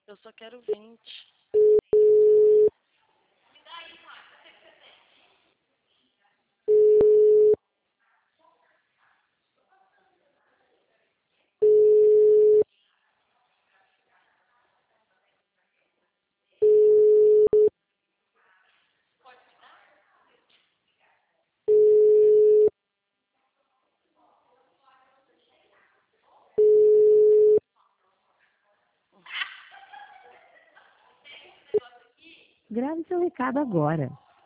Eu só quero 20. Grave seu recado agora.